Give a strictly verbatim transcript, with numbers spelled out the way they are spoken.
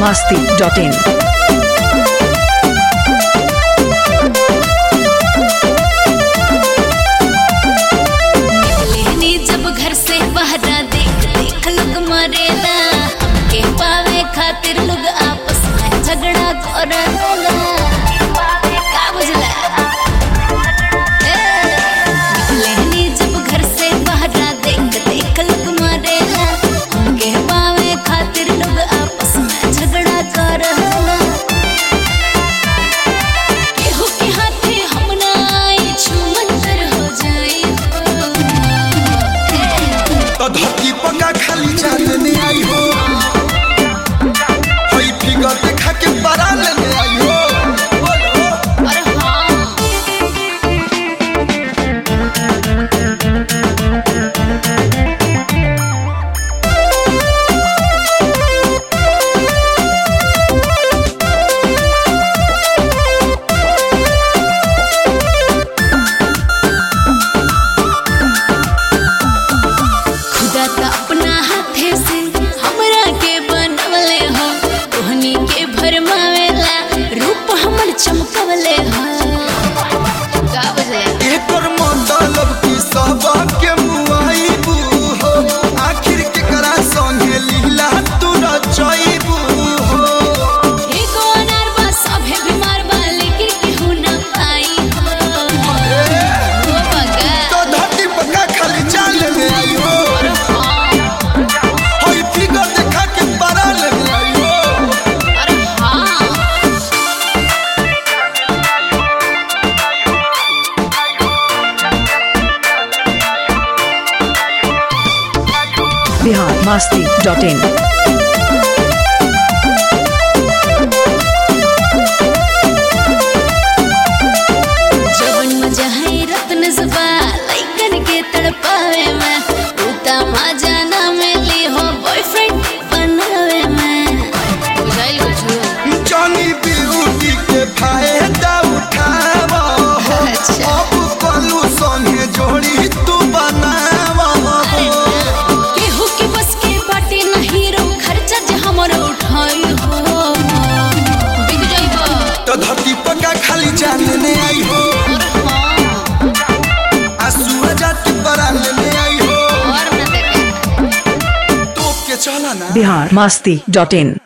masti dot in. निकलेनी जब घर से बहरा देख देख लोग मरेला, हमके पावे खातिर लोग आपस में झगड़ा करेला। का बुझला? निकलेनी जब घर से बहरा देख देख लोग मरेला, हमके पावे खातिर लोग आपस में झगड़ा करेला। केहू के हाथे हम ना आए छुमंतर हो जाए। तो धरती पका खाली जाने आई हो, होई फिगर देखा के बड़ा लेने आई हो। अरे हाँ खुदा तो अपना हाथे से हमरा के बनवले हो, तोहनी के भरमावेला रूप हमर चमकवले हो। का बुझले? एकर मतलब की सब के मुआइबू हो, आखिर के करा संगे लीला तू रचइबू हो। एको अनार बा सभे बीमार बा लेकिन केहू ना पाई हो। हो बगा। तो धरती पका खाली जाने आई हो, अरे हाँ होई फिगर देखा के बड़ा लेने आई हो। अरे हाँ Bihar masti dot in. जवन मजा है रत्न जुबा लइकन के तड़पावे में, उता मजा ना मिली हो बॉयफ्रेंड बनावे में। बुझाइल कुछ? जॉनी ब्यूटी के फायदा उठावा हो, अच्छा। अब कलू संगे जोड़ी तू बनावा हो। केहू के बस के बाटे ना हीरो, खर्चा जे हमरो उठाई हो। बिक जाइबा। तो धरती पका खाली जाने आई हो, अरे हाँ आंसू जाती बड़ा लेने आई हो। और ना देखे। तो के चला ना Bihar masti dot in.